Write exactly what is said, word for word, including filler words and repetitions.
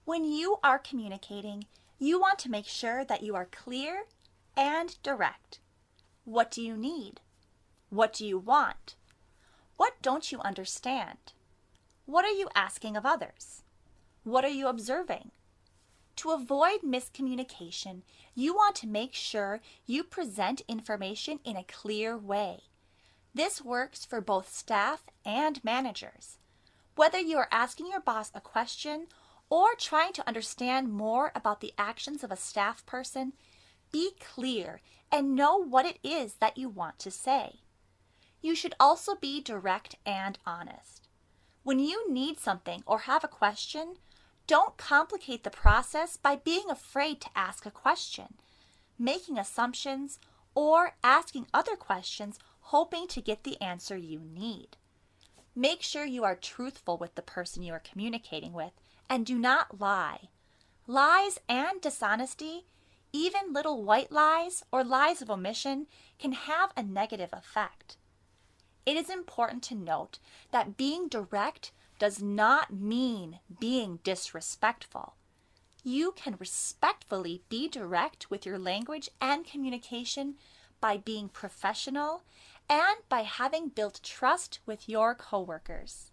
When you are communicating, you want to make sure that you are clear and direct. What do you need? What do you want? What don't you understand? What are you asking of others? What are you observing? To avoid miscommunication, you want to make sure you present information in a clear way. This works for both staff and managers. Whether you are asking your boss a question or trying to understand more about the actions of a staff person, be clear and know what it is that you want to say. You should also be direct and honest. When you need something or have a question, don't complicate the process by being afraid to ask a question, making assumptions, or asking other questions hoping to get the answer you need. Make sure you are truthful with the person you are communicating with and do not lie. Lies and dishonesty, even little white lies or lies of omission, can have a negative effect. It is important to note that being direct does not mean being disrespectful. You can respectfully be direct with your language and communication by being professional and by having built trust with your coworkers.